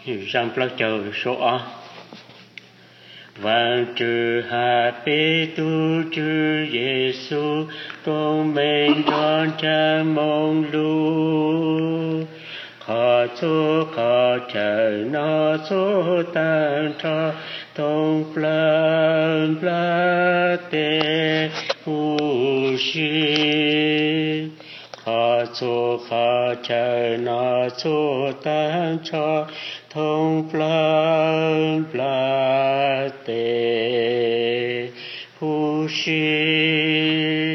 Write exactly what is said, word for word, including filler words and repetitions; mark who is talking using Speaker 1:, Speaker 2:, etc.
Speaker 1: 让不就说啊。望着哈贝杜主耶稣，东门转战梦路，卡祖卡城那祖当朝东布兰布拉的呼吸。卡祖卡城那祖当朝东布兰布拉的呼吸。